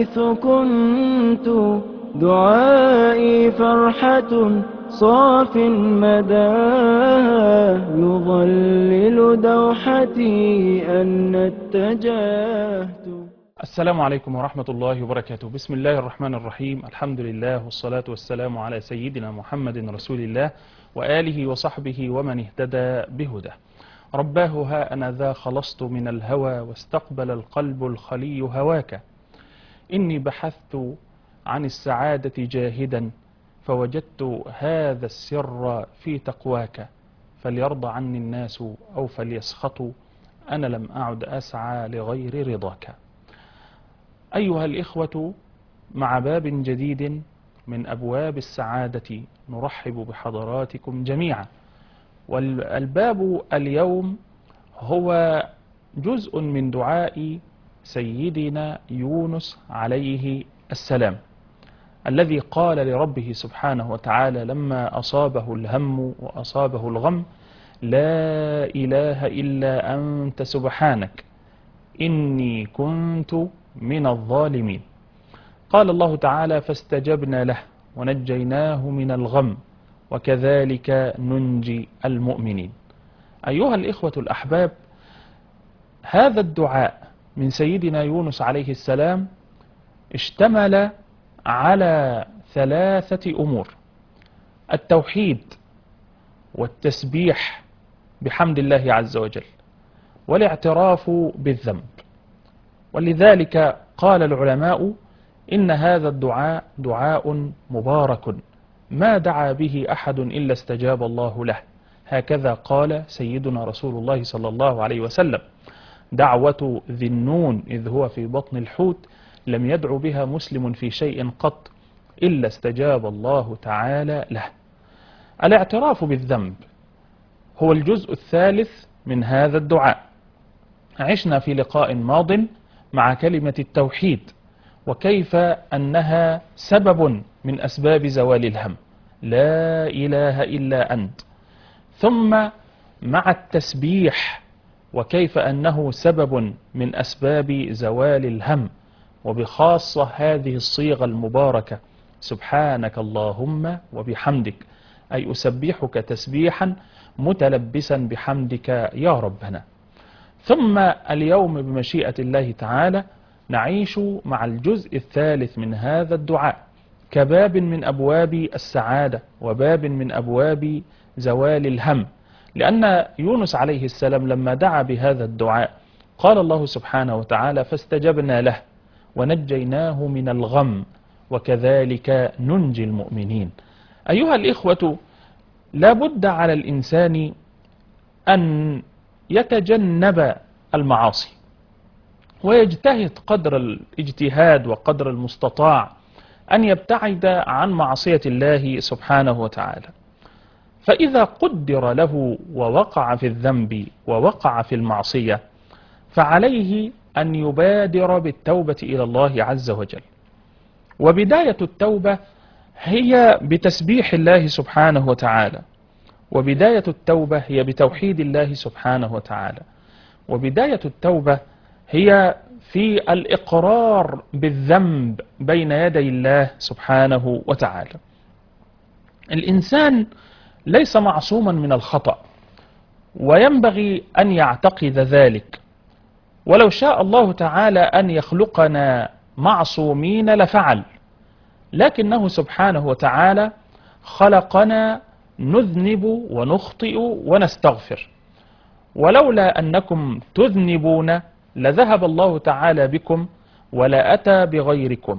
حيث كنت دعائي فرحة صاف مداها يظلل دوحتي أن اتجهت. السلام عليكم ورحمة الله وبركاته. بسم الله الرحمن الرحيم. الحمد لله والصلاة والسلام على سيدنا محمد رسول الله وآله وصحبه ومن اهتدى بهداه. رباه ها أنا ذا خلصت من الهوى واستقبل القلب الخلي هواك. إني بحثت عن السعادة جاهدا فوجدت هذا السر في تقواك. فليرضى عني الناس أو فليسخطوا أنا لم أعد أسعى لغير رضاك. أيها الإخوة، مع باب جديد من أبواب السعادة نرحب بحضراتكم جميعا. والباب اليوم هو جزء من دعاء سيدنا يونس عليه السلام، الذي قال لربه سبحانه وتعالى لما أصابه الهم وأصابه الغم: لا إله إلا أنت سبحانك إني كنت من الظالمين. قال الله تعالى: فاستجبنا له ونجيناه من الغم وكذلك ننجي المؤمنين. أيها الإخوة الأحباب، هذا الدعاء من سيدنا يونس عليه السلام اشتمل على 3 أمور: التوحيد والتسبيح بحمد الله عز وجل والاعتراف بالذنب. ولذلك قال العلماء إن هذا الدعاء دعاء مبارك ما دعا به أحد إلا استجاب الله له. هكذا قال سيدنا رسول الله صلى الله عليه وسلم: دعوة ذي النون إذ هو في بطن الحوت لم يدع بها مسلم في شيء قط إلا استجاب الله تعالى له. الاعتراف بالذنب هو الجزء الثالث من هذا الدعاء. عشنا في لقاء ماض مع كلمة التوحيد وكيف أنها سبب من أسباب زوال الهم، لا إله إلا أنت. ثم مع التسبيح وكيف أنه سبب من أسباب زوال الهم، وبخاصة هذه الصيغة المباركة: سبحانك اللهم وبحمدك، أي أسبحك تسبيحا متلبسا بحمدك يا ربنا. ثم اليوم بمشيئة الله تعالى نعيش مع الجزء الثالث من هذا الدعاء كباب من أبواب السعادة وباب من أبواب زوال الهم. لأن يونس عليه السلام لما دعا بهذا الدعاء قال الله سبحانه وتعالى: فاستجبنا له ونجيناه من الغم وكذلك ننجي المؤمنين. أيها الإخوة، لا بد على الإنسان أن يتجنب المعاصي ويجتهد قدر الاجتهاد وقدر المستطاع أن يبتعد عن معصية الله سبحانه وتعالى. فإذا قدر له ووقع في الذنب ووقع في المعصية فعليه أن يبادر بالتوبة إلى الله عز وجل. وبداية التوبة هي بتسبيح الله سبحانه وتعالى، وبداية التوبة هي بتوحيد الله سبحانه وتعالى، وبداية التوبة هي في الإقرار بالذنب بين يدي الله سبحانه وتعالى. الإنسان ليس معصوما من الخطأ وينبغي أن يعتقد ذلك. ولو شاء الله تعالى أن يخلقنا معصومين لفعل، لكنه سبحانه وتعالى خلقنا نذنب ونخطئ ونستغفر. ولولا أنكم تذنبون لذهب الله تعالى بكم ولا أتى بغيركم.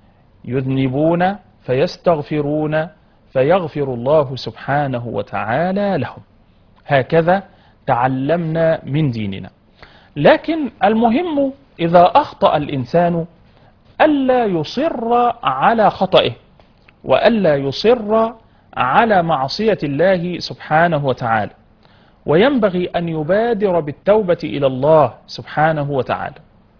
يذنبون فيستغفرون فيغفر الله سبحانه وتعالى لهم. هكذا تعلمنا من ديننا. لكن المهم إذا أخطأ الإنسان ألا يصر على خطئه وألا يصر على معصية الله سبحانه وتعالى، وينبغي أن يبادر بالتوبة إلى الله سبحانه وتعالى.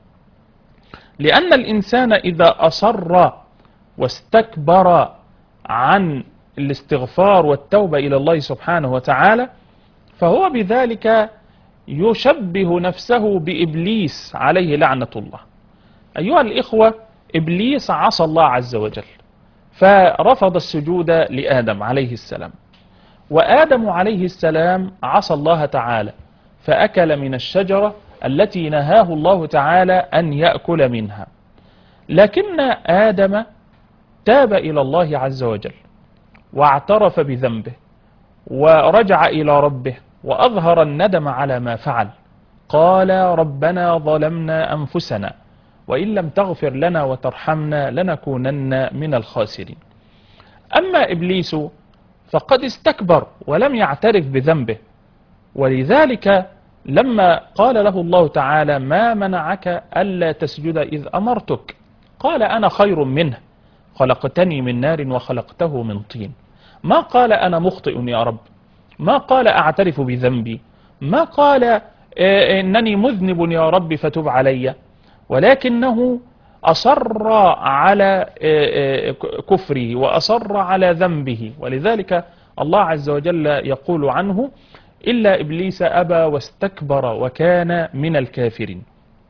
لأن الإنسان إذا أصر واستكبر عن الاستغفار والتوبة إلى الله سبحانه وتعالى فهو بذلك يشبه نفسه بإبليس عليه لعنة الله. أيها الإخوة، إبليس عصى الله عز وجل فرفض السجود لآدم عليه السلام، وآدم عليه السلام عصى الله تعالى فأكل من الشجرة التي نهاه الله تعالى أن يأكل منها. لكن آدم تاب إلى الله عز وجل واعترف بذنبه ورجع إلى ربه وأظهر الندم على ما فعل، قال ربنا ظلمنا أنفسنا وإن لم تغفر لنا وترحمنا لنكونن من الخاسرين. أما إبليس فقد استكبر ولم يعترف بذنبه، ولذلك لما قال له الله تعالى ما منعك ألا تسجد إذ أمرتك، قال أنا خير منه خلقتني من نار وخلقته من طين. ما قال أنا مخطئ يا رب، ما قال أعترف بذنبي، ما قال إنني مذنب يا رب فتب علي، ولكنه أصر على كفره وأصر على ذنبه. ولذلك الله عز وجل يقول عنه إلا إبليس أبى واستكبر وكان من الكافرين.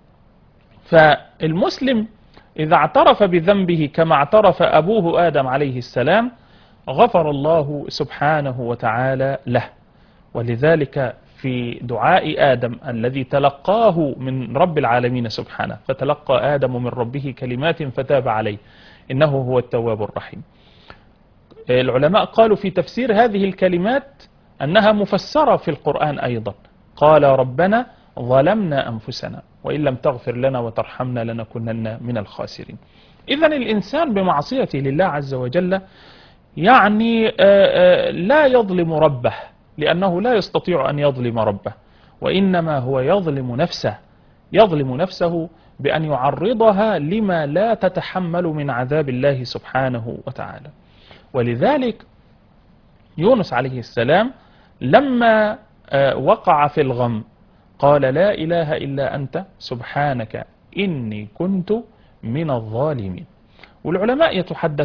فالمسلم إذا اعترف بذنبه كما اعترف أبوه آدم عليه السلام غفر الله سبحانه وتعالى له. ولذلك في دعاء آدم الذي تلقاه من رب العالمين سبحانه، فتلقى آدم من ربه كلمات فتاب عليه إنه هو التواب الرحيم. العلماء قالوا في تفسير هذه الكلمات أنها مفسرة في القرآن أيضا، قال ربنا ظلمنا أنفسنا وإن لم تغفر لنا وترحمنا لنكونن من الخاسرين. إذن الإنسان بمعصيته لله عز وجل يعني لا يظلم ربه، لأنه لا يستطيع أن يظلم ربه، وإنما هو يظلم نفسه بأن يعرضها لما لا تتحمل من عذاب الله سبحانه وتعالى. ولذلك يونس عليه السلام لما وقع في الغم قال لا إله إلا أنت سبحانك إني كنت من الظالمين. والعلماء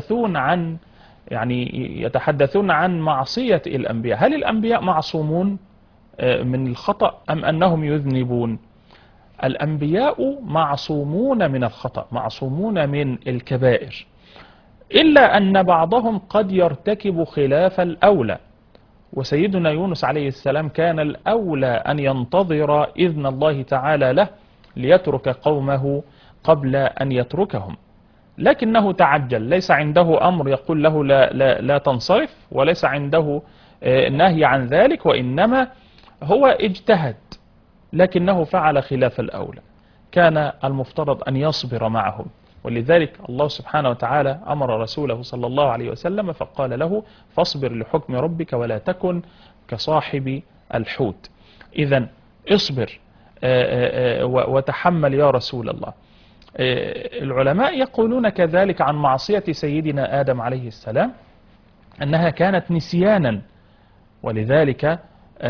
يتحدثون عن معصية الأنبياء، هل الأنبياء معصومون من الخطأ أم أنهم يذنبون؟ الأنبياء معصومون من الخطأ، معصومون من الكبائر، إلا أن بعضهم قد يرتكب خلاف الأولى. وسيدنا يونس عليه السلام كان الأولى أن ينتظر إذن الله تعالى له ليترك قومه قبل أن يتركهم، لكنه تعجل، ليس عنده أمر يقول له لا تنصرف، وليس عنده نهي عن ذلك، وإنما هو اجتهد لكنه فعل خلاف الأولى. كان المفترض أن يصبر معهم، ولذلك الله سبحانه وتعالى أمر رسوله صلى الله عليه وسلم فقال له فاصبر لحكم ربك ولا تكن كصاحب الحوت. إذن اصبر وتحمل يا رسول الله. العلماء يقولون كذلك عن معصية سيدنا آدم عليه السلام أنها كانت نسيانا، ولذلك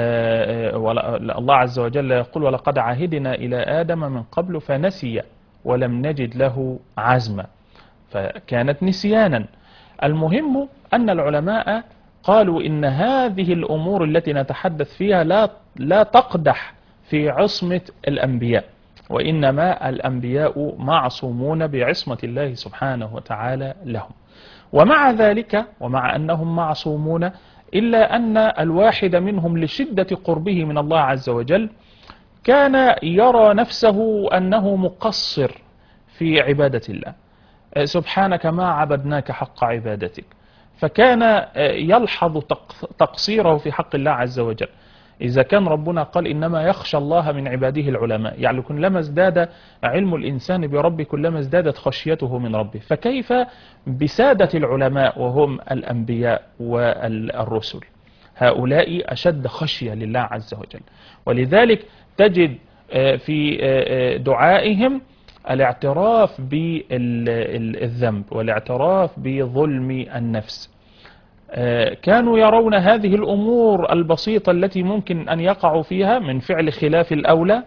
الله عز وجل يقول ولقد عهدنا إلى آدم من قبل فنسي ولم نجد له عزما، فكانت نسيانا. المهم أن العلماء قالوا إن هذه الأمور التي نتحدث فيها لا تقدح في عصمة الأنبياء، وإنما الأنبياء معصومون بعصمة الله سبحانه وتعالى لهم. ومع ذلك ومع أنهم معصومون إلا أن الواحد منهم لشدة قربه من الله عز وجل كان يرى نفسه أنه مقصر في عبادة الله، سبحانك ما عبدناك حق عبادتك، فكان يلحظ تقصيره في حق الله عز وجل. إذا كان ربنا قال إنما يخشى الله من عباده العلماء، يعني كلما ازداد علم الإنسان بربه كلما ازدادت خشيته من ربه، فكيف بسادة العلماء وهم الأنبياء والرسل؟ هؤلاء أشد خشية لله عز وجل. ولذلك تجد في دعائهم الاعتراف بالذنب والاعتراف بظلم النفس. كانوا يرون هذه الأمور البسيطة التي ممكن أن يقعوا فيها من فعل خلاف الأولى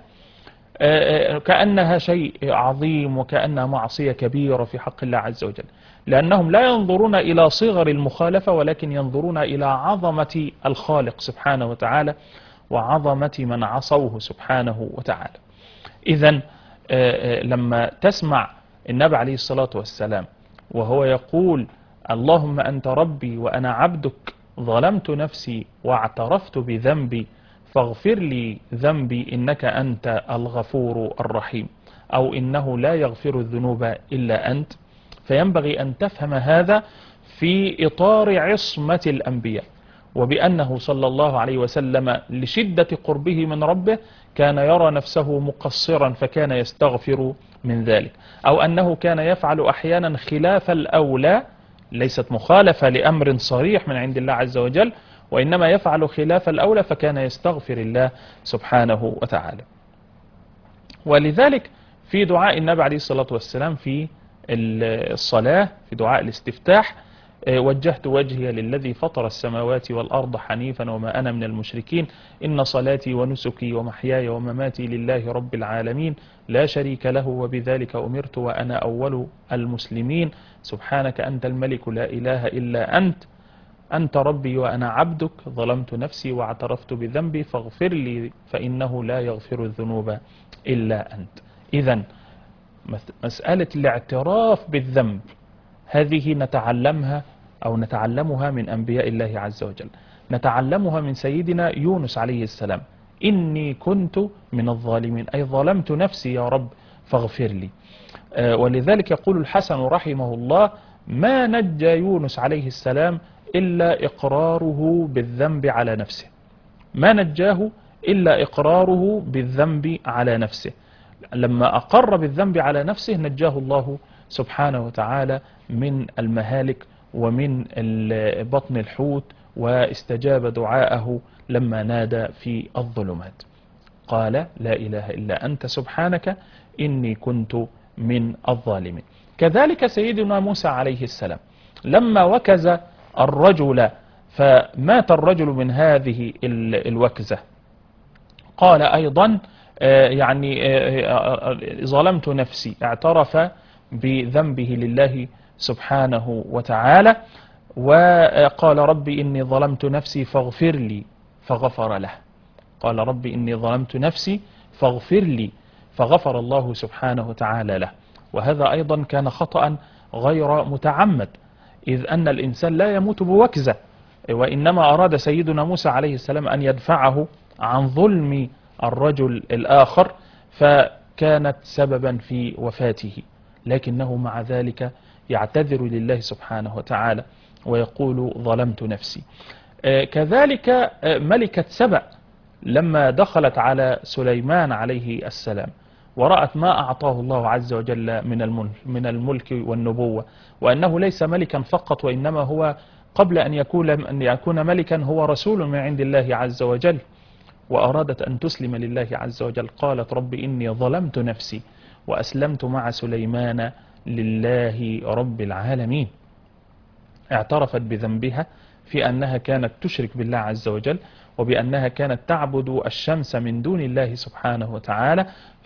كأنها شيء عظيم وكأنها معصية كبيرة في حق الله عز وجل، لأنهم لا ينظرون إلى صغر المخالفة ولكن ينظرون إلى عظمة الخالق سبحانه وتعالى وعظمة من عصوه سبحانه وتعالى. إذن لما تسمع النبي عليه الصلاة والسلام وهو يقول اللهم أنت ربي وأنا عبدك ظلمت نفسي واعترفت بذنبي فاغفر لي ذنبي إنك أنت الغفور الرحيم، أو إنه لا يغفر الذنوب إلا أنت. فينبغي أن تفهم هذا في إطار عصمة الأنبياء، وبأنه صلى الله عليه وسلم لشدة قربه من ربه كان يرى نفسه مقصرا فكان يستغفر من ذلك، أو أنه كان يفعل أحيانا خلاف الأولى، ليست مخالفة لأمر صريح من عند الله عز وجل، وإنما يفعل خلاف الأولى فكان يستغفر الله سبحانه وتعالى. ولذلك في دعاء النبي عليه الصلاة والسلام في الصلاة في دعاء الاستفتاح وجهت وجهي للذي فطر السماوات والأرض حنيفا وما أنا من المشركين إن صلاتي ونسكي ومحياي ومماتي لله رب العالمين لا شريك له وبذلك أمرت وأنا أول المسلمين سبحانك أنت الملك لا إله إلا أنت ربي وأنا عبدك ظلمت نفسي واعترفت بذنبي فاغفر لي فإنه لا يغفر الذنوب إلا أنت. إذن مسألة الاعتراف بالذنب هذه نتعلمها أو نتعلمها من أنبياء الله عز وجل، نتعلمها من سيدنا يونس عليه السلام إني كنت من الظالمين، أي ظلمت نفسي يا رب فاغفر لي. ولذلك يقول الحسن رحمه الله ما نجى يونس عليه السلام إلا إقراره بالذنب على نفسه، ما نجاه إلا إقراره بالذنب على نفسه. لما أقر بالذنب على نفسه نجاه الله سبحانه وتعالى من المهالك ومن بطن الحوت، واستجاب دعاءه لما نادى في الظلمات قال لا إله إلا أنت سبحانك إني كنت من الظالمين. كذلك سيدنا موسى عليه السلام لما وكز الرجل فمات الرجل من هذه الوكزة قال أيضا يعني ظلمت نفسي، اعترف بذنبه لله سبحانه وتعالى وقال ربي إني ظلمت نفسي فاغفر لي فغفر له، قال ربي إني ظلمت نفسي فاغفر لي فغفر الله سبحانه وتعالى له. وهذا أيضا كان خطأ غير متعمد، إذ أن الإنسان لا يموت بوكزة، وإنما أراد سيدنا موسى عليه السلام أن يدفعه عن ظلم الرجل الآخر فكانت سببا في وفاته، لكنه مع ذلك يعتذر لله سبحانه وتعالى ويقول ظلمت نفسي. كذلك ملكة سبأ لما دخلت على سليمان عليه السلام ورأت ما أعطاه الله عز وجل من الملك والنبوة، وأنه ليس ملكا فقط وإنما هو قبل أن يكون ملكا هو رسول من عند الله عز وجل، وأرادت أن تسلم لله عز وجل قالت رب إني ظلمت نفسي وأسلمت مع سليمان لله رب العالمين. اعترفت بذنبها في أنها كانت تشرك بالله عز وجل وبأنها كانت تعبد الشمس من دون الله سبحانه وتعالى،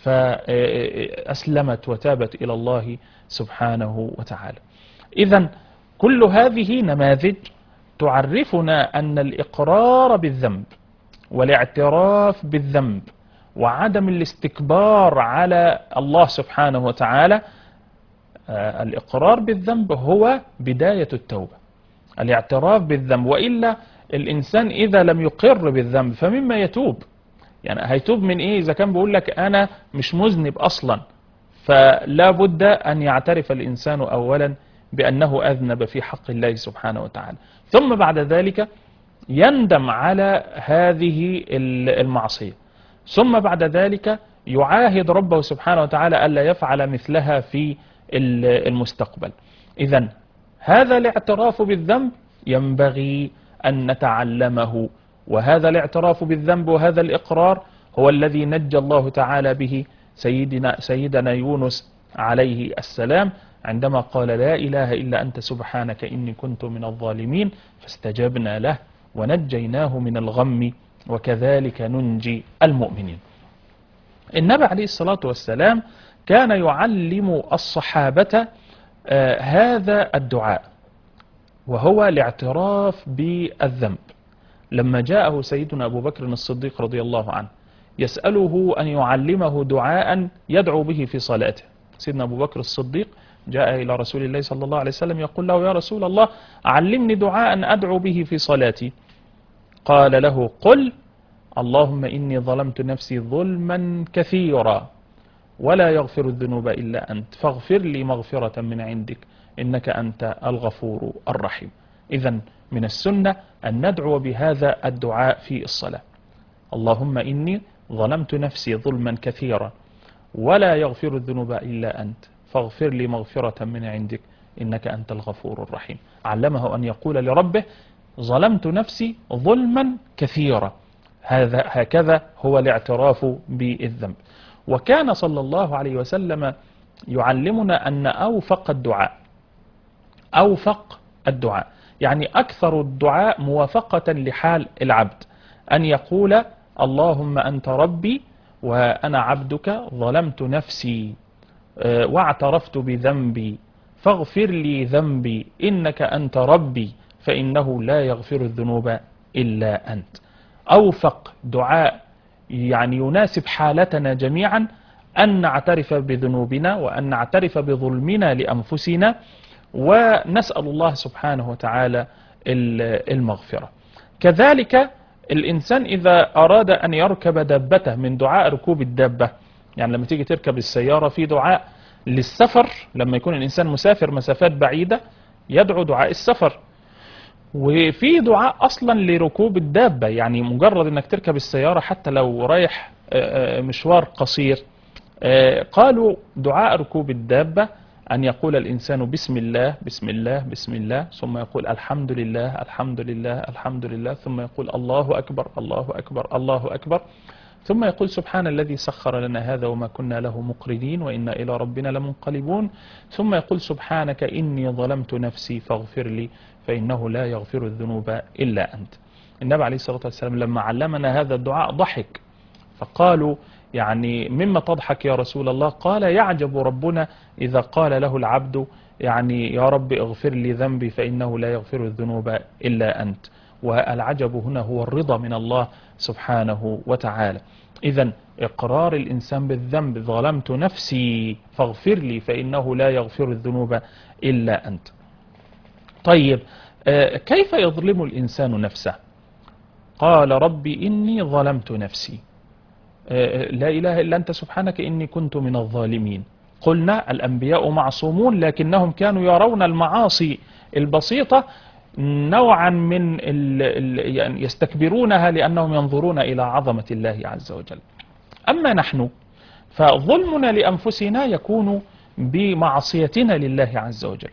فأسلمت وتابت إلى الله سبحانه وتعالى. إذن كل هذه نماذج تعرفنا أن الإقرار بالذنب والاعتراف بالذنب وعدم الاستكبار على الله سبحانه وتعالى، الإقرار بالذنب هو بداية التوبة، الاعتراف بالذنب، وإلا الإنسان إذا لم يقر بالذنب فمما يتوب؟ يعني هيتوب من إيه إذا كان بيقول لك أنا مش مذنب أصلا؟ فلا بد أن يعترف الإنسان أولا بأنه أذنب في حق الله سبحانه وتعالى، ثم بعد ذلك يندم على هذه المعصية، ثم بعد ذلك يعاهد ربه سبحانه وتعالى ألا يفعل مثلها في المستقبل. إذن هذا الاعتراف بالذنب ينبغي أن نتعلمه، وهذا الاعتراف بالذنب وهذا الإقرار هو الذي نجى الله تعالى به سيدنا يونس عليه السلام عندما قال لا إله إلا أنت سبحانك إني كنت من الظالمين فاستجبنا له ونجيناه من الغم وكذلك ننجي المؤمنين. النبي عليه الصلاة والسلام كان يعلم الصحابة هذا الدعاء وهو الاعتراف بالذنب. لما جاءه سيدنا أبو بكر الصديق رضي الله عنه يسأله أن يعلمه دعاء يدعو به في صلاته، سيدنا أبو بكر الصديق جاء إلى رسول الله صلى الله عليه وسلم يقول له: يا رسول الله، علمني دعاء أدعو به في صلاتي. قال له: قل اللهم إني ظلمت نفسي ظلما كثيرا ولا يغفر الذنوب إلا أنت فاغفر لي مغفرة من عندك إنك أنت الغفور الرحيم. إذن من السنة أن ندعو بهذا الدعاء في الصلاة: اللهم إني ظلمت نفسي ظلما كثيرا ولا يغفر الذنوب إلا أنت فاغفر لي مغفرة من عندك إنك أنت الغفور الرحيم. علمه أن يقول لربه: ظلمت نفسي ظلما كثيرا. هكذا هو الاعتراف بالذنب. وكان صلى الله عليه وسلم يعلمنا أن أوفق الدعاء يعني أكثر الدعاء موافقة لحال العبد أن يقول: اللهم أنت ربي وأنا عبدك ظلمت نفسي واعترفت بذنبي فاغفر لي ذنبي إنك أنت ربي فإنه لا يغفر الذنوب إلا أنت. أوفق دعاء يعني يناسب حالتنا جميعا أن نعترف بذنوبنا وأن نعترف بظلمنا لأنفسنا ونسأل الله سبحانه وتعالى المغفرة. كذلك الإنسان إذا أراد أن يركب دابته من دعاء ركوب الدابة، يعني لما تيجي تركب السيارة في دعاء للسفر، لما يكون الإنسان مسافر مسافات بعيدة يدعو دعاء السفر، وفي دعاء أصلا لركوب الدابة، يعني مجرد أنك تركب السيارة حتى لو رايح مشوار قصير. قالوا دعاء ركوب الدابة أن يقول الإنسان بسم الله بسم الله بسم الله، ثم يقول الحمد لله الحمد لله الحمد لله، ثم يقول الله أكبر الله أكبر الله أكبر، ثم يقول سبحان الذي سخر لنا هذا وما كنا له مقرنين وإنا إلى ربنا لمنقلبون، ثم يقول سبحانك إني ظلمت نفسي فاغفر لي فإنه لا يغفر الذنوب إلا أنت. النبي عليه الصلاة والسلام لما علمنا هذا الدعاء ضحك، فقالوا يعني مما تضحك يا رسول الله؟ قال يعجب ربنا إذا قال له العبد يعني يا رب اغفر لي ذنبي فإنه لا يغفر الذنوب إلا أنت. والعجب هنا هو الرضا من الله سبحانه وتعالى. إذن إقرار الإنسان بالذنب، ظلمت نفسي فاغفر لي فإنه لا يغفر الذنوب إلا أنت. طيب كيف يظلم الإنسان نفسه؟ قال ربي إني ظلمت نفسي، لا إله إلا أنت سبحانك إني كنت من الظالمين. قلنا الأنبياء معصومون لكنهم كانوا يرون المعاصي البسيطة نوعا من يعني يستكبرونها لأنهم ينظرون إلى عظمة الله عز وجل. أما نحن فظلمنا لأنفسنا يكون بمعصيتنا لله عز وجل.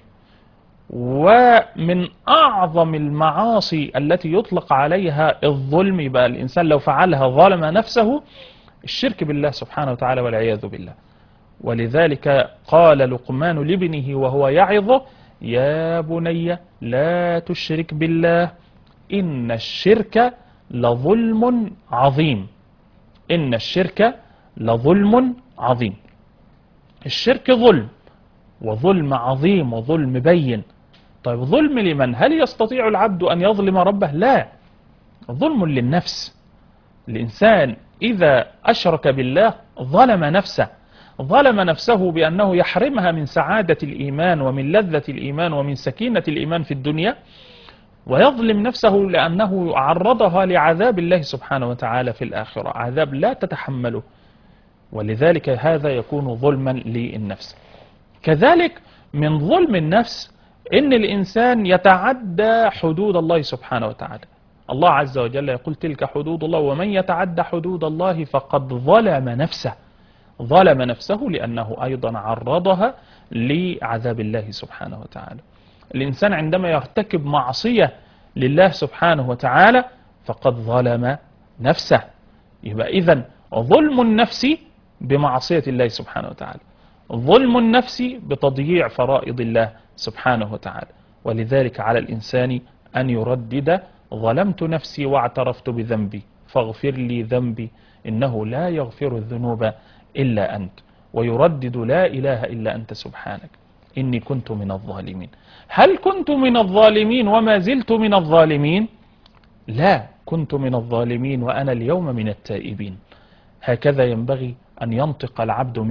ومن أعظم المعاصي التي يطلق عليها الظلم، يبقى الإنسان لو فعلها ظلم نفسه، الشرك بالله سبحانه وتعالى والعياذ بالله. ولذلك قال لقمان لابنه وهو يعظه: يا بني لا تشرك بالله إن الشرك لظلم عظيم. إن الشرك لظلم عظيم. الشرك ظلم، وظلم عظيم وظلم بين. طيب ظلم لمن؟ هل يستطيع العبد أن يظلم ربه؟ لا، ظلم للنفس. الإنسان إذا أشرك بالله ظلم نفسه، ظلم نفسه بأنه يحرمها من سعادة الإيمان ومن لذة الإيمان ومن سكينة الإيمان في الدنيا، ويظلم نفسه لأنه عرضها لعذاب الله سبحانه وتعالى في الآخرة، عذاب لا تتحمله. ولذلك هذا يكون ظلما للنفس. كذلك من ظلم النفس إن الإنسان يتعدى حدود الله سبحانه وتعالى. الله عز وجل يقول تلك حدود الله ومن يتعدى حدود الله فقد ظلم نفسه. ظلم نفسه لأنه أيضا عرضها لعذاب الله سبحانه وتعالى. الإنسان عندما يرتكب معصية لله سبحانه وتعالى فقد ظلم نفسه. يبقى إذن ظلم النفس بمعصية الله سبحانه وتعالى، ظلم النفس بتضييع فرائض الله سبحانه وتعالى. ولذلك على الإنسان أن يردد ظلمت نفسي واعترفت بذنبي فاغفر لي ذنبي إنه لا يغفر الذنوب إلا أنت، ويردد لا إله إلا أنت سبحانك إني كنت من الظالمين. هل كنت من الظالمين وما زلت من الظالمين؟ لا، كنت من الظالمين وأنا اليوم من التائبين. هكذا ينبغي أن ينطق العبد منا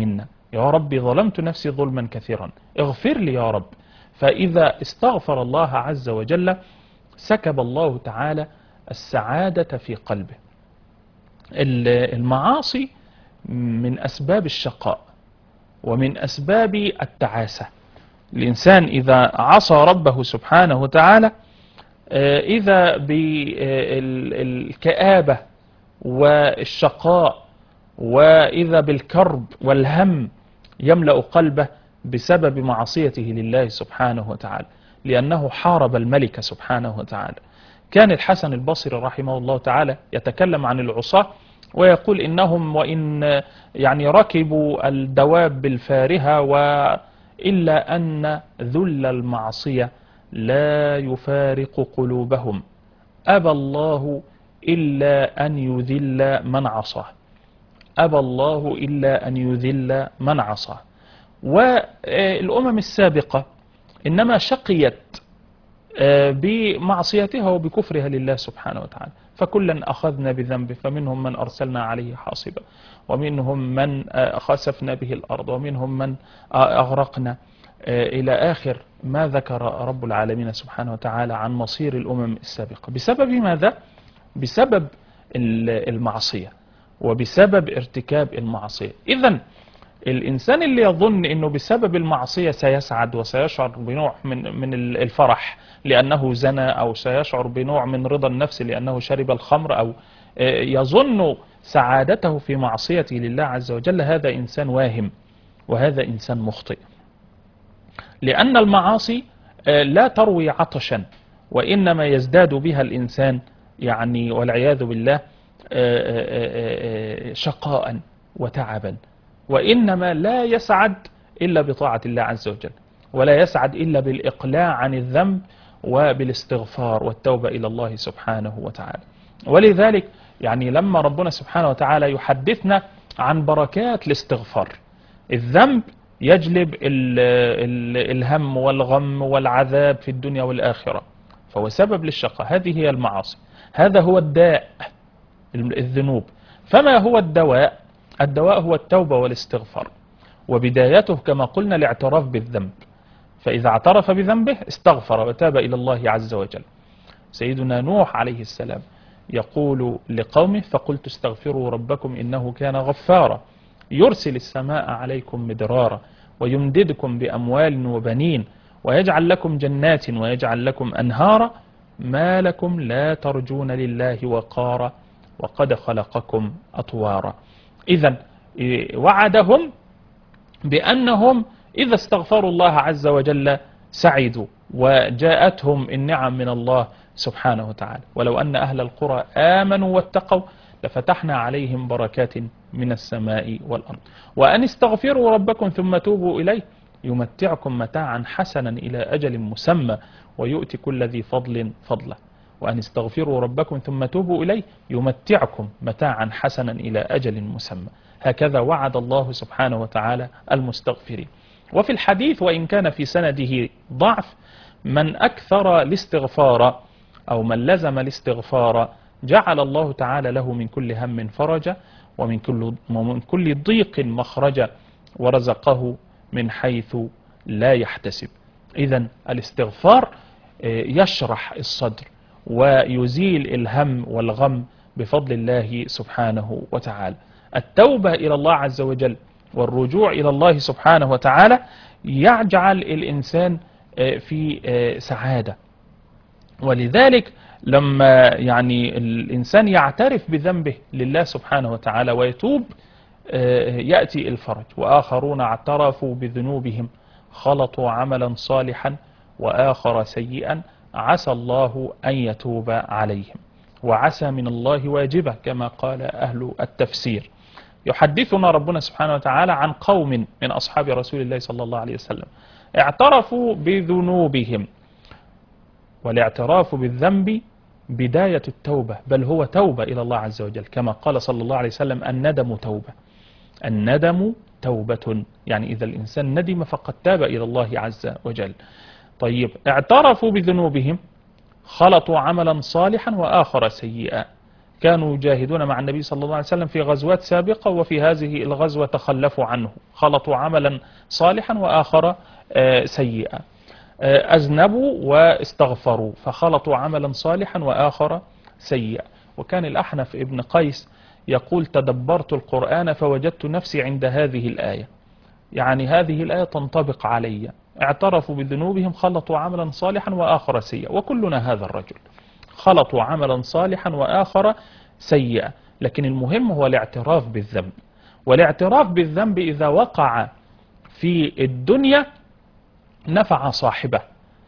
يا رب ظلمت نفسي ظلما كثيرا اغفر لي يا رب. فإذا استغفر الله عز وجل سكب الله تعالى السعادة في قلبه. المعاصي من أسباب الشقاء ومن أسباب التعاسة. الإنسان إذا عصى ربه سبحانه وتعالى إذا بالكآبة والشقاء وإذا بالكرب والهم يملأ قلبه بسبب معصيته لله سبحانه وتعالى، لأنه حارب الملك سبحانه وتعالى. كان الحسن البصري رحمه الله تعالى يتكلم عن العصاة ويقول إنهم وإن يعني ركبوا الدواب الفارهة وإلا أن ذل المعصية لا يفارق قلوبهم، أبى الله إلا أن يذل من عصاه، أبى الله إلا أن يذل من عصاه. والأمم السابقة إنما شقيت بمعصيتها وبكفرها لله سبحانه وتعالى، فكلا أخذنا بذنبه، فمنهم من أرسلنا عليه حاصبا، ومنهم من خسفنا به الأرض، ومنهم من أغرقنا، إلى آخر ما ذكر رب العالمين سبحانه وتعالى عن مصير الأمم السابقة. بسبب ماذا؟ بسبب المعصية وبسبب ارتكاب المعصية. إذن الإنسان اللي يظن أنه بسبب المعصية سيسعد وسيشعر بنوع من الفرح لأنه زنى، أو سيشعر بنوع من رضا النفس لأنه شرب الخمر، أو يظن سعادته في معصيته لله عز وجل، هذا إنسان واهم وهذا إنسان مخطئ. لأن المعاصي لا تروي عطشا، وإنما يزداد بها الإنسان يعني والعياذ بالله شقاء وتعبا، وإنما لا يسعد إلا بطاعة الله عز وجل، ولا يسعد إلا بالإقلاع عن الذنب وبالاستغفار والتوبة إلى الله سبحانه وتعالى. ولذلك يعني لما ربنا سبحانه وتعالى يحدثنا عن بركات الاستغفار، الذنب يجلب الهم والغم والعذاب في الدنيا والآخرة، فهو سبب للشقاء. هذه هي المعاصي، هذا هو الداء الذنوب. فما هو الدواء؟ الدواء هو التوبة والاستغفار، وبدايته كما قلنا الاعتراف بالذنب. فإذا اعترف بذنبه استغفر وتاب إلى الله عز وجل. سيدنا نوح عليه السلام يقول لقومه: فقلت استغفروا ربكم إنه كان غفارا يرسل السماء عليكم مدرارا ويمددكم بأموال وبنين ويجعل لكم جنات ويجعل لكم أنهارا ما لكم لا ترجون لله وقارا وقد خلقكم أطوارا. إذن وعدهم بأنهم إذا استغفروا الله عز وجل سعدوا وجاءتهم النعم من الله سبحانه وتعالى. ولو أن أهل القرى آمنوا واتقوا لفتحنا عليهم بركات من السماء والأرض. وأن استغفروا ربكم ثم توبوا إليه يمتعكم متاعا حسنا إلى أجل مسمى ويؤتي كل ذي فضل فضله. وأن استغفروا ربكم ثم توبوا إليه يمتعكم متاعا حسنا إلى أجل مسمى. هكذا وعد الله سبحانه وتعالى المستغفرين. وفي الحديث وإن كان في سنده ضعف: من أكثر الاستغفار أو من لزم الاستغفار جعل الله تعالى له من كل هم فرجا ومن كل ضيق مخرجا ورزقه من حيث لا يحتسب. إذن الاستغفار يشرح الصدر ويزيل الهم والغم بفضل الله سبحانه وتعالى. التوبة إلى الله عز وجل والرجوع إلى الله سبحانه وتعالى يجعل الإنسان في سعادة. ولذلك لما يعني الإنسان يعترف بذنبه لله سبحانه وتعالى ويتوب يأتي الفرج. وآخرون اعترفوا بذنوبهم خلطوا عملا صالحا وآخر سيئا عسى الله أن يتوب عليهم. وعسى من الله واجبة كما قال أهل التفسير. يحدثنا ربنا سبحانه وتعالى عن قوم من أصحاب رسول الله صلى الله عليه وسلم اعترفوا بذنوبهم، والاعتراف بالذنب بداية التوبة، بل هو توبة إلى الله عز وجل، كما قال صلى الله عليه وسلم: الندم توبة. الندم توبة، يعني إذا الإنسان ندم فقد تاب إلى الله عز وجل. طيب، اعترفوا بذنوبهم خلطوا عملا صالحا وآخر سيئا، كانوا يجاهدون مع النبي صلى الله عليه وسلم في غزوات سابقة، وفي هذه الغزوة تخلفوا عنه، خلطوا عملا صالحا وآخر سيئا، أذنبوا واستغفروا فخلطوا عملا صالحا وآخر سيئا. وكان الأحنف ابن قيس يقول: تدبرت القرآن فوجدت نفسي عند هذه الآية، يعني هذه الآية تنطبق علي، اعترفوا بذنوبهم خلطوا عملا صالحا وآخر سيئا. وكلنا هذا الرجل، خلطوا عملا صالحا وآخر سيئا. لكن المهم هو الاعتراف بالذنب، والاعتراف بالذنب إذا وقع في الدنيا نفع صاحبه.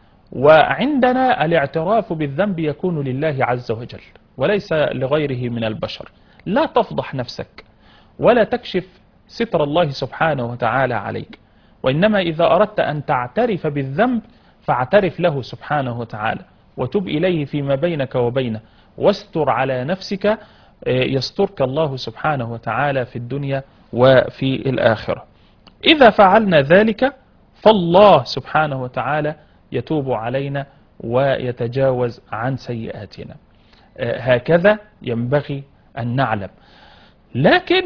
وعندنا الاعتراف بالذنب يكون لله عز وجل وليس لغيره من البشر. لا تفضح نفسك ولا تكشف ستر الله سبحانه وتعالى عليك، وإنما إذا أردت أن تعترف بالذنب فاعترف له سبحانه وتعالى وتب إليه فيما بينك وبينه، واستر على نفسك يسترك الله سبحانه وتعالى في الدنيا وفي الآخرة. إذا فعلنا ذلك فالله سبحانه وتعالى يتوب علينا ويتجاوز عن سيئاتنا. هكذا ينبغي أن نعلم. لكن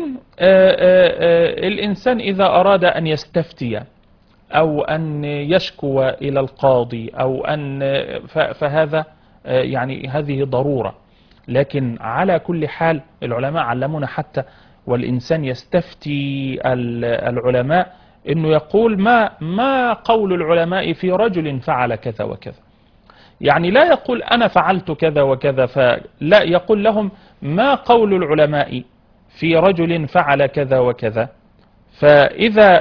الإنسان إذا أراد أن يستفتي أو أن يشكو إلى القاضي أو أن فهذا يعني هذه ضرورة. لكن على كل حال العلماء علمونا حتى والإنسان يستفتي العلماء إنه يقول ما قول العلماء في رجل فعل كذا وكذا، يعني لا يقول أنا فعلت كذا وكذا، فلا يقول لهم ما قول العلماء في رجل فعل كذا وكذا. فإذا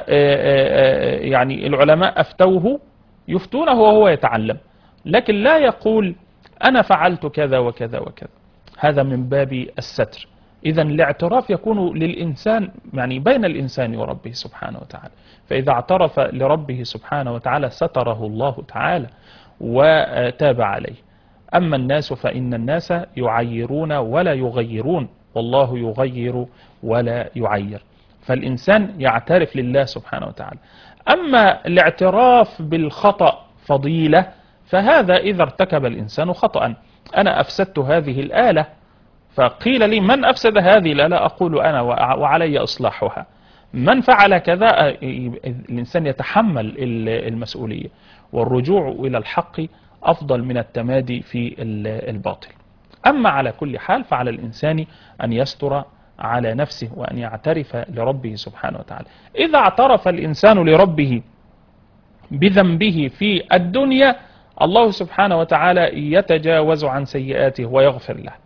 يعني العلماء أفتوه يفتونه وهو يتعلم، لكن لا يقول أنا فعلت كذا وكذا وكذا، هذا من باب الستر. إذا الاعتراف يكون للإنسان يعني بين الإنسان وربه سبحانه وتعالى، فإذا اعترف لربه سبحانه وتعالى ستره الله تعالى وتاب عليه. أما الناس فإن الناس يعيرون ولا يغيرون، والله يغير ولا يعير. فالإنسان يعترف لله سبحانه وتعالى. أما الاعتراف بالخطأ فضيلة، فهذا إذا ارتكب الإنسان خطأ. أنا أفسدت هذه الآلة، فقيل لي من أفسد هذه الآلة؟ أقول أنا وعلي إصلاحها. من فعل كذا؟ الإنسان يتحمل المسؤولية، والرجوع إلى الحق أفضل من التمادي في الباطل. أما على كل حال فعلى الإنسان أن يستر على نفسه وأن يعترف لربه سبحانه وتعالى. إذا اعترف الإنسان لربه بذنبه في الدنيا الله سبحانه وتعالى يتجاوز عن سيئاته ويغفر له.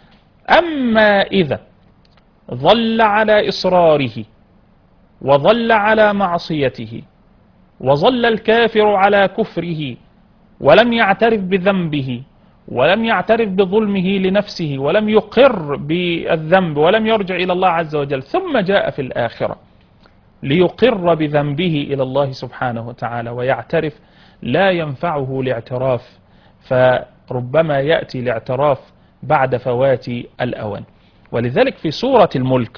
أما إذا ظل على إصراره وظل على معصيته وظل الكافر على كفره ولم يعترف بذنبه ولم يعترف بظلمه لنفسه ولم يقر بالذنب ولم يرجع إلى الله عز وجل، ثم جاء في الآخرة ليقر بذنبه إلى الله سبحانه وتعالى ويعترف، لا ينفعه الاعتراف، فربما يأتي الاعتراف بعد فوات الأوان. ولذلك في سورة الملك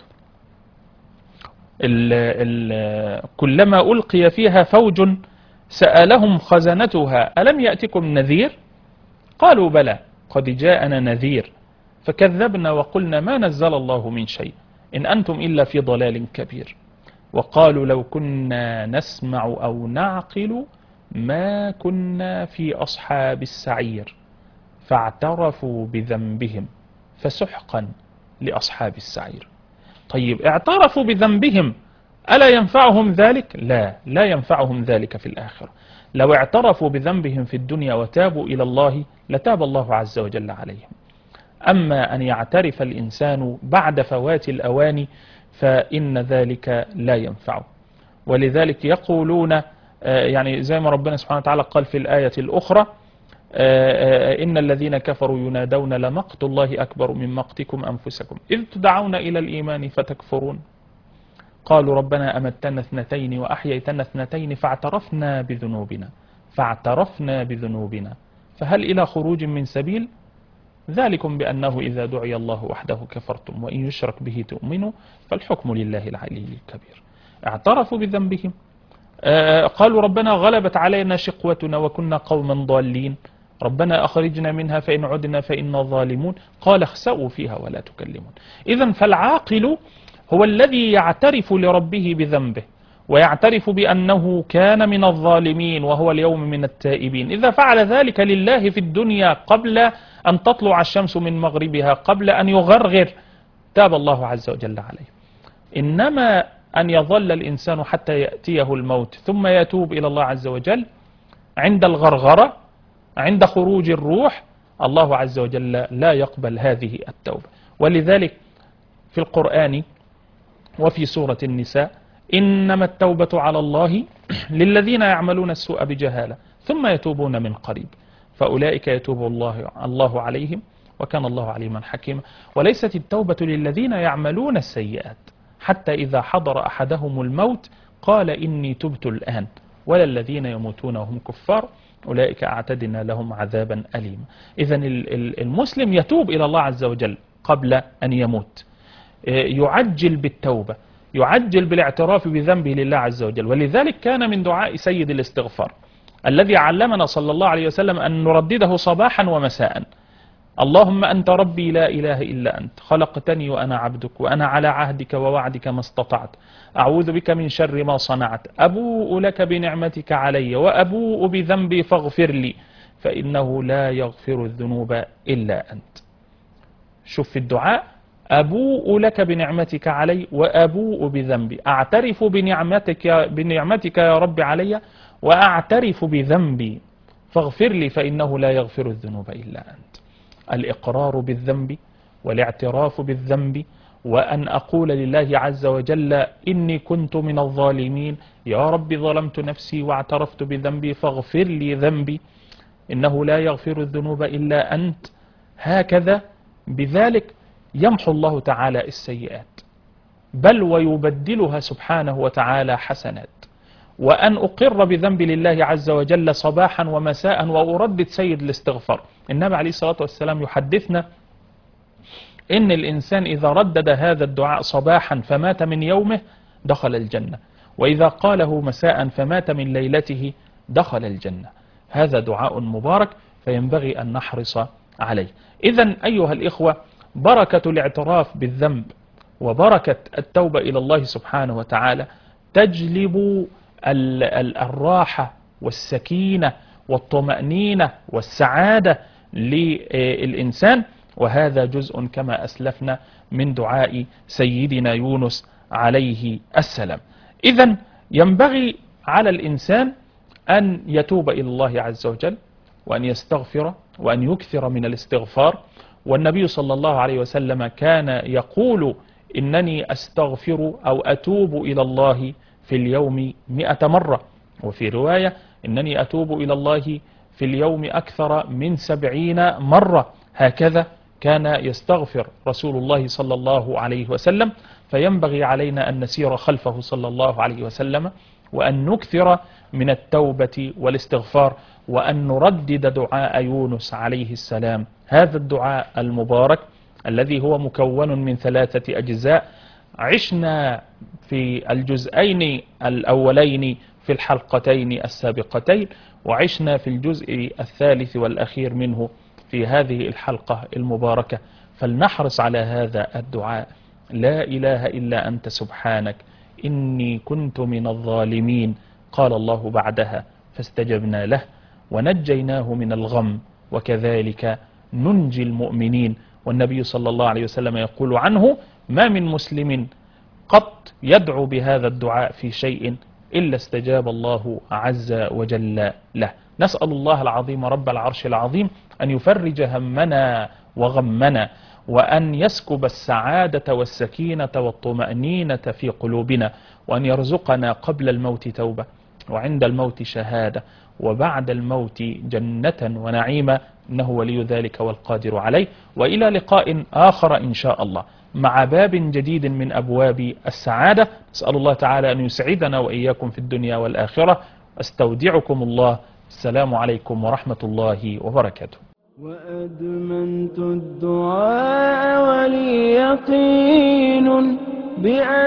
كلما ألقي فيها فوج سألهم خزنتها ألم يأتكم نذير؟ قالوا بلى قد جاءنا نذير فكذبنا وقلنا ما نزل الله من شيء إن أنتم إلا في ضلال كبير. وقالوا لو كنا نسمع أو نعقل ما كنا في أصحاب السعير فاعترفوا بذنبهم فسحقا لأصحاب السعير. طيب اعترفوا بذنبهم، ألا ينفعهم ذلك؟ لا ينفعهم ذلك في الآخرة. لو اعترفوا بذنبهم في الدنيا وتابوا إلى الله لتاب الله عز وجل عليهم. أما أن يعترف الإنسان بعد فوات الأوان فإن ذلك لا ينفعه. ولذلك يقولون يعني زي ما ربنا سبحانه وتعالى قال في الآية الأخرى إن الذين كفروا ينادون لمقت الله أكبر من مقتكم أنفسكم إذ تدعون إلى الإيمان فتكفرون قالوا ربنا أمتنا اثنتين وأحييتنا اثنتين فاعترفنا بذنوبنا فهل إلى خروج من سبيل ذلكم بأنه إذا دعي الله وحده كفرتم وإن يشرك به تؤمنوا فالحكم لله العلي الكبير. اعترفوا بذنبهم، قالوا ربنا غلبت علينا شقوتنا وكنا قوما ضالين ربنا أخرجنا منها فإن عدنا فإنا ظالمون قال اخسأوا فيها ولا تكلمون. إذن فالعاقل هو الذي يعترف لربه بذنبه ويعترف بأنه كان من الظالمين وهو اليوم من التائبين. إذا فعل ذلك لله في الدنيا قبل أن تطلع الشمس من مغربها، قبل أن يغرغر، تاب الله عز وجل عليه. إنما أن يظل الإنسان حتى يأتيه الموت ثم يتوب إلى الله عز وجل عند الغرغرة، عند خروج الروح، الله عز وجل لا يقبل هذه التوبة. ولذلك في القرآن وفي سورة النساء: إنما التوبة على الله للذين يعملون السوء بجهالة ثم يتوبون من قريب فأولئك يتوب الله عليهم وكان الله عليما حكيما. وليست التوبة للذين يعملون السيئات حتى إذا حضر أحدهم الموت قال إني تبت الآن، ولا الذين يموتون وهم كفار أولئك أعتدنا لهم عذابا أليما. إذن المسلم يتوب إلى الله عز وجل قبل أن يموت، يعجل بالتوبة، يعجل بالاعتراف بذنبه لله عز وجل. ولذلك كان من دعاء سيد الاستغفار الذي علمنا صلى الله عليه وسلم أن نردده صباحا ومساء: اللهم أنت ربي لا إله إلا أنت، خلقتني وأنا عبدك، وأنا على عهدك ووعدك ما استطعت، أعوذ بك من شر ما صنعت، أبوء لك بنعمتك علي وأبوء بذنبي فاغفر لي فإنه لا يغفر الذنوب إلا أنت. شوف في الدعاء: أبوء لك بنعمتك علي وأبوء بذنبي، أعترف بنعمتك يا رب علي وأعترف بذنبي فاغفر لي فإنه لا يغفر الذنوب إلا أنت. الإقرار بالذنب والاعتراف بالذنب، وأن أقول لله عز وجل إني كنت من الظالمين، يا رب ظلمت نفسي واعترفت بذنبي فاغفر لي ذنبي إنه لا يغفر الذنوب إلا أنت. هكذا بذلك يمحو الله تعالى السيئات، بل ويبدلها سبحانه وتعالى حسنات. وأن أقر بذنب لله عز وجل صباحا ومساء وأردد سيد الاستغفار. النبي عليه الصلاة والسلام يحدثنا إن الإنسان إذا ردد هذا الدعاء صباحا فمات من يومه دخل الجنة، وإذا قاله مساء فمات من ليلته دخل الجنة. هذا دعاء مبارك فينبغي أن نحرص عليه. إذن أيها الإخوة، بركة الاعتراف بالذنب وبركة التوبة إلى الله سبحانه وتعالى تجلب الراحة والسكينة والطمأنينة والسعادة للإنسان، وهذا جزء كما أسلفنا من دعاء سيدنا يونس عليه السلام. إذن ينبغي على الإنسان أن يتوب إلى الله عز وجل وأن يستغفر وأن يكثر من الاستغفار. والنبي صلى الله عليه وسلم كان يقول: إنني أستغفر أو أتوب إلى الله في اليوم 100 مرة، وفي رواية: إنني أتوب إلى الله في اليوم أكثر من 70 مرة. هكذا كان يستغفر رسول الله صلى الله عليه وسلم. فينبغي علينا أن نسير خلفه صلى الله عليه وسلم وأن نكثر من التوبة والاستغفار، وأن نردد دعاء يونس عليه السلام، هذا الدعاء المبارك الذي هو مكون من 3 أجزاء. عشنا في الجزئين الأولين في الحلقتين السابقتين، وعشنا في الجزء الثالث والأخير منه في هذه الحلقة المباركة. فلنحرص على هذا الدعاء: لا إله إلا أنت سبحانك إني كنت من الظالمين. قال الله بعدها: فاستجبنا له ونجيناه من الغم وكذلك ننجي المؤمنين. والنبي صلى الله عليه وسلم يقول عنه: ما من مسلم قط يدعو بهذا الدعاء في شيء إلا استجاب الله عز وجل له. نسأل الله العظيم رب العرش العظيم أن يفرج همنا وغمنا، وأن يسكب السعادة والسكينة والطمأنينة في قلوبنا، وأن يرزقنا قبل الموت توبة، وعند الموت شهادة، وبعد الموت جنة ونعيما، إنه ولي ذلك والقادر عليه. وإلى لقاء آخر إن شاء الله مع باب جديد من أبواب السعادة. نسأل الله تعالى أن يسعدنا وإياكم في الدنيا والآخرة. أستودعكم الله. السلام عليكم ورحمة الله وبركاته. وأدمنت الدعاء ولي يقين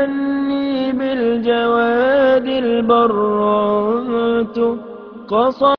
بأني بالجواد البرمت قصد